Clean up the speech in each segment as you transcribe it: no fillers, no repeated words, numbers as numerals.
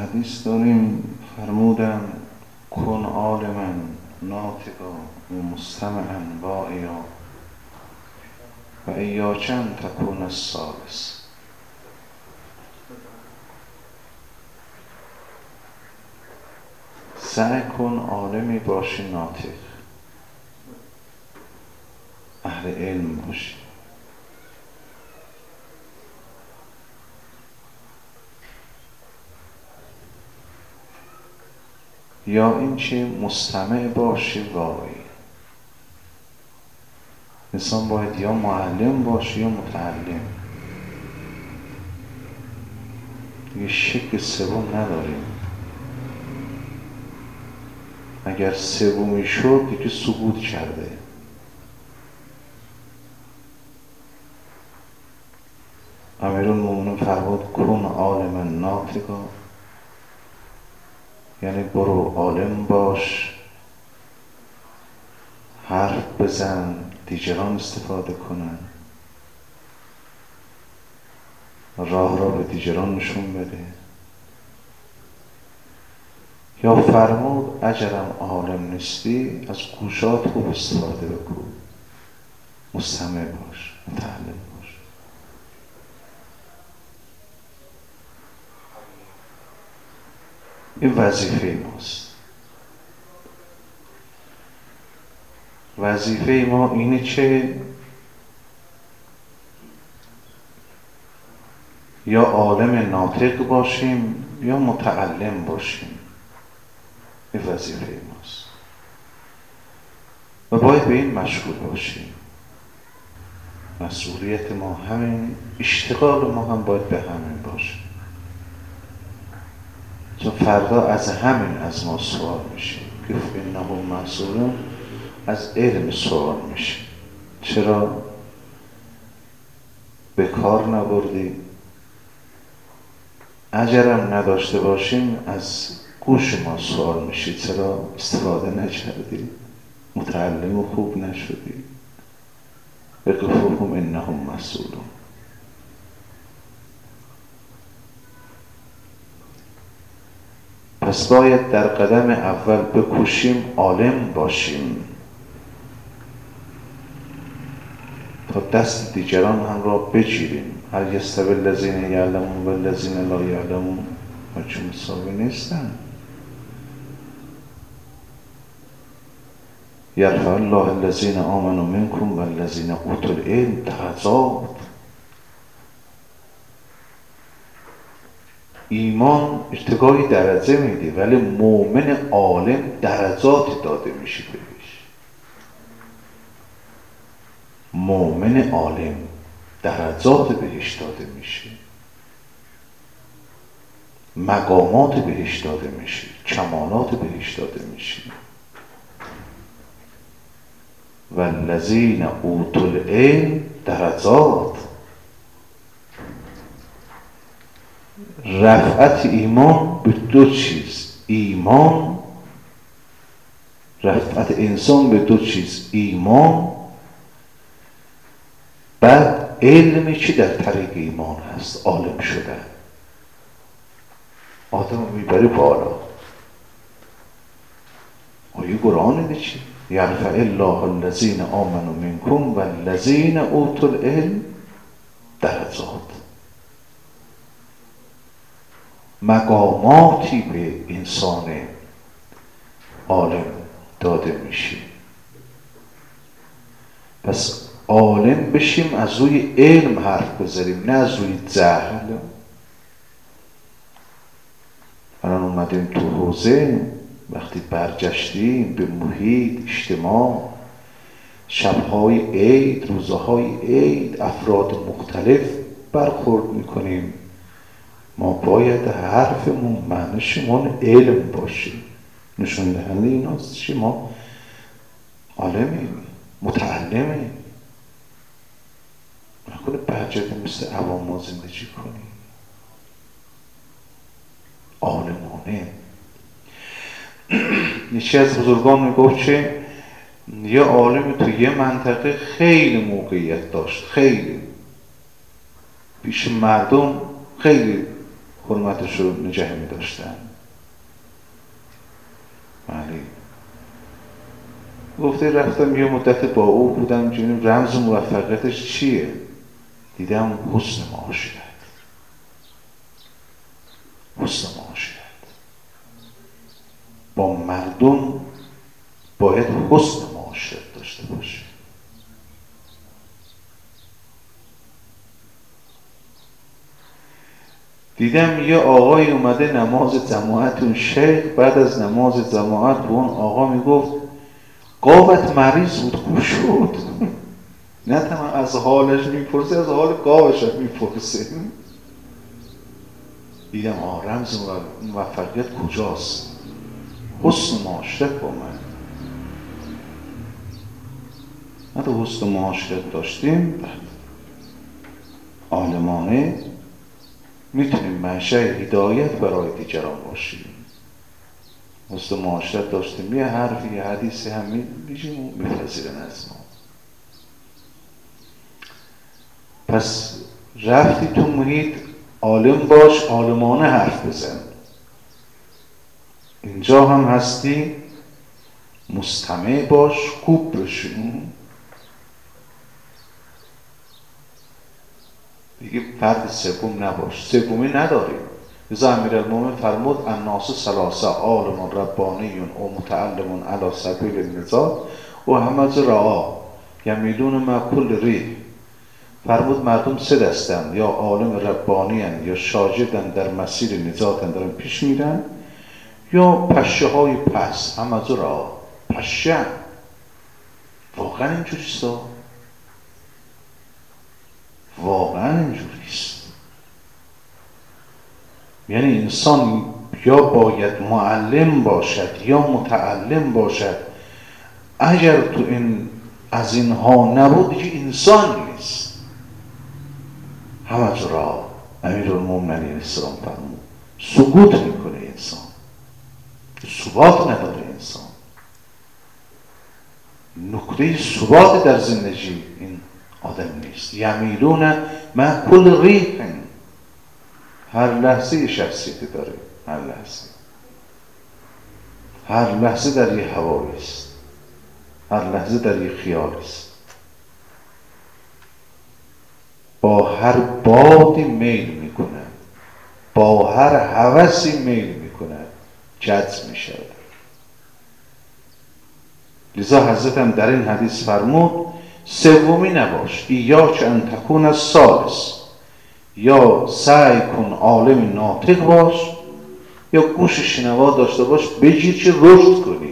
حدیث داریم فرمودن کن عالما ناطقا و مستمعا واعیا و ایاک ان تکون الثالث. سعی کن عالمی باشی ناطق، اهل علم باشی، یا اینکه مستمع باشی واعی. انسان باید یا معلم باشه یا متعلم، یه شکل سوم نداریم. اگر سومی شد دیگه سقوط کرده. امیرالمومنین فرمود کن عالما ناطقا، یعنی برو عالم باش، حرف بزن، دیگران استفاده کنن، راه را به دیگران نشون بده. یا فرمود اگرم عالم نیستی از گوشات خوب استفاده بکن، مستمع باش، متعلم باش. این وظیفه ماست. وظیفه ما اینه که یا عالم ناطق باشیم یا متعلم باشیم. این وظیفه ماست و باید به این مشغول باشیم. مسئولیت ما همین، اشتغال ما هم باید به همین باشه، چون فردا از همین از ما سوال میشه. گفت انهم مسئولون، از علم سوال میشه. چرا به کار نبردی؟ اجرم نداشته باشیم از گوش ما سوال میشه، چرا استفاده نکردی؟ متعلم خوب نشدی؟ بقفوهم انهم مسئولون. پس باید در قدم اول بکوشیم عالم باشیم تا دست دیگران هم را بگیریم. هل یستوی الذین یعلمون و الذین لا یعلمون؟ ما چون مساوی نیستن. یرفع الله الذین آمنوا منکم و الذین اوتوا العلم درجات. ایمان ارتقای درجه میده، ولی مؤمن عالم درجات داده میشه بهش. مؤمن عالم درجات بهش داده میشه، مقامات بهش داده میشه، کمالات بهش داده میشه. و الذین اوتوا العلم درجات. رفعت ایمان به دو چیز، ایمان، رفعت انسان به دو چیز، ایمان، بعد علمی که در طریق ایمان هست، عالم شده. آدم میبره بالا. آیه قرآن اینه چی؟ یرفع الله الذین آمنوا منکم و الذین اوتوا العلم درجات. مقاماتی به انسان عالم داده میشه. پس عالم بشیم، از روی علم حرف بذاریم، نه از روی جهل. الان اومدیم تو حوزه، وقتی برگشتیم به محیط اجتماع، شبهای عید، روزهای عید، افراد مختلف برخورد میکنیم. ما باید حرفمون معنیشمون علم باشه، نشون دهنده ایناست که ما عالمیم، متعلمیم. نکنه برجده مثل عوام ما زندگی کنیم. عالمانه. یکی از بزرگان میگفت که یه عالم تو یه منطقه خیلی موقعیت داشت، خیلی پیش مردم خیلی حرمتش رو نگه می داشتن. بله. گفته رفتم یه مدت با او بودم، جنیم رمز موفقیتش چیه؟ دیدم حسن معاشرت. حسن معاشرت با مردم باید حسن معاشرت داشته باشه. دیدم یه آقای اومده نماز جماعت، اون شیخ بعد از نماز جماعت به اون آقا میگفت گاوت مریض بود خوب شد. نه تمام از حالش میپرسه، از حال گاوش میپرسه. دیدم رمز موفقیت کجاست؟ حسن معاشرت با من. ما حسن معاشرت داشتیم عالمانه میتونیم منشأ هدایت برای دیگران باشیم. حسن معاشرت داشتیم یه حرفی یه حدیثی هم میگیم میپذیرن از ما. پس رفتی تو محیط عالم باش، عالمانه حرف بزن. اینجا هم هستی مستمع باش، خوب بشون. دیگه فرد سوم نباش، سومی نداریم. لذا امیرالمومنین فرمود الناس ثلاثه عالم ربانیون او متعلم علی سبیل النجات و همز رعا یمیلون مع کل ریح. فرمود مردم سه دستن، یا عالم ربانی هن، یا شاگردن در مسیر نجات دارن پیش میرن، یا پشه های پس همز رعا پشه. واقعا اینجوریست، واقعا اینجوریست. یعنی انسان یا باید معلم باشد یا متعلم باشد. اگر تو این از اینها نبود دیگه انسان نیست. همه را امیرالمومنین السلام فرمود سقوط میکنه انسان، ثبات نداره انسان. نکته ثبات در زندگی این آدم نیست. یمیلون مع کل ریح، هر لحظه شخصیتی داره، هر لحظه در یه هوایی است، هر لحظه در یه خیال است. با هر بادی میل میکنه، با هر هوسی میل میکنه، جذب میشه. لذا حضرت هم در این حدیث فرمود سومی نباش، ایاک ان تکون الثالث، یا سعی کن عالم ناطق باش، یا گوش شنوا داشته باش بگیر که رشد کنی.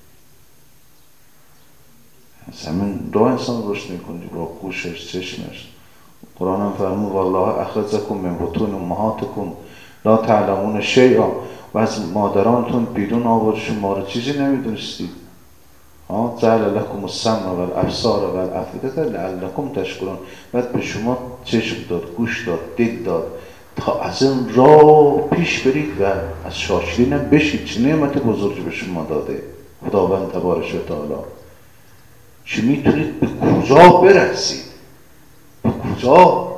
همین راه انسان رشد میکنی، با گوشش، چشمش. قرآن هم فرمود والله اخرجکم من بطون امهاتکم لا تعلمون شیئا، و از مادرانتون بیرون آورد شما رو چیزی نمیدونستید. جعل لکم السمع والابصار والافئده لعلکم تشکرون. بعد به شما چشم داد، گوش داد، دل داد تا از این راه پیش برید و از شاکرین هم بشید. چه نعمت بزرگی به شما داده خداوند تبارک و تعالی، که میتونید به کجا برسید، به کجا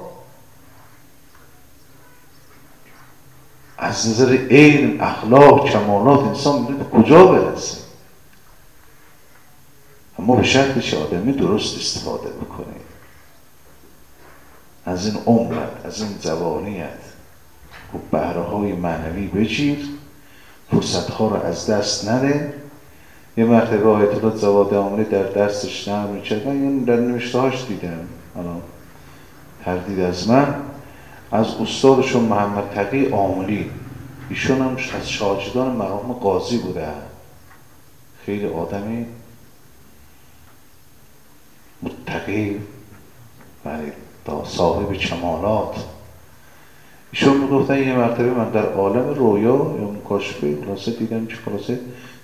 از نظر علم، اخلاق، کمالات انسان میتونه به کجا برسه. اما به شرطی که آدمی درست استفاده بکنه از این عمرت، از این جوانیت، و بهره‌های معنوی بگیر، فرصت‌ها رو از دست نده. یه مرتبه آیت الله جواد آملی در درسش نقل می‌کردن، یعنی در نوشته‌هاش دیدم، حالا تردید از من، از استادشون محمد تقی آملی، ایشون هم از شاگردان مرحوم قاضی بوده، خیلی آدمی متقی و صاحب کمالات. ایشون میگفتن یه مرتبه من در عالم رویا یا مکاشفه خلاصه دیدم که خلاصه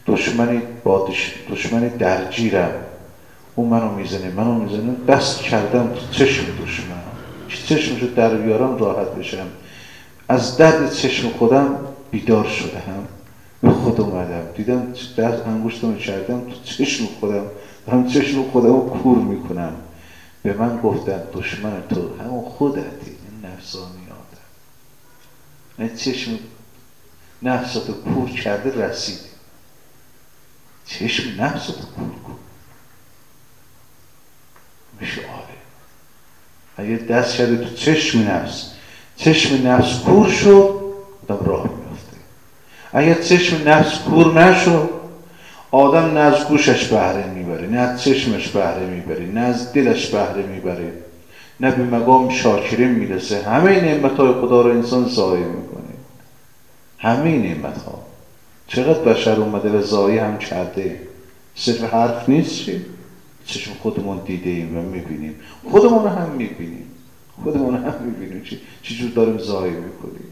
دشمنی درگیرم، اون منو میزنه، دست کردم تو چشم دشمن که چشمشو در بیارم راحت بشم. از درد چشم خودم بیدار شدم، به خود اومدم، دیدم دست انگشتمو کردم تو چشم خودم، دارم چشم خودمو کور میکنم. به من گفتن دشمن تو همون خودتی، این نفسانیاته. نه چشم نفستو کور کرده رسید. چشم نفستو کور کن میشه آره. اگه دست کرده تو چشم نفس کور شد آدم راه میفته. اگر چشم نفس کور نشد آدم نه از گوشش بهره میبره، نه از چشمش بهره میبره، نه از دلش بهره میبره، نه به مقام شاکرین میرسه. همه نعمتهای خدا رو انسان ضایع میکنه. همه نعمتها. چقدر بشر اومده و ضایع هم کرده. صرف حرف نیست چی؟ چشم خودمون دیده ایم و میبینیم. خودمون هم میبینیم. چی جور داریم ضایع میکنیم.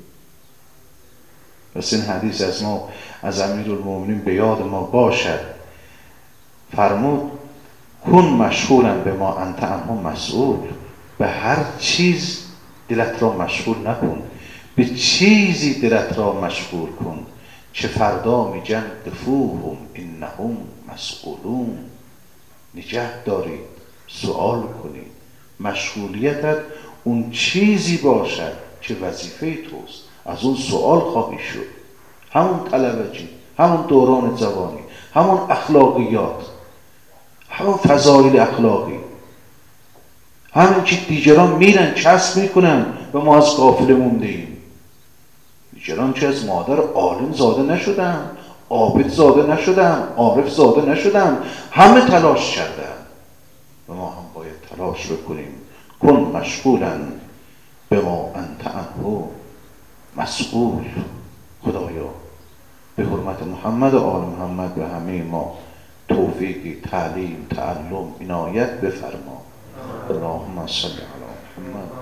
پس این حدیث از ما، از امیرالمومنین به یاد ما باشد. فرمود کن مشغولا به ما انت عنه مسئول. به هر چیز دلت را مشغول نکن، به چیزی دلت را مشغول کن چه فردا میگن قفوهم انهم مسئولون. نگه دارید، سؤال کنید. مشغولیتت اون چیزی باشد که وظیفه توست، از اون سؤال خواهی شد. همون طلبگی، همون دوران جوانی، همون اخلاقیات، همون فضایل اخلاقی، همین که دیگران میرن کسب میکنن و ما از قافله مونده ایم. دیگران که از مادر عالم زاده نشدن، عابد زاده نشدن، عارف زاده نشدن، همه تلاش کردن و ما هم باید تلاش بکنیم. کن مشغولا به ما انت عنه مسئول. خدایا به حرمت محمد و آل محمد و همه ما توفیق تعلیم، تعلم عنایت بفرما. اللهم صل علی محمد.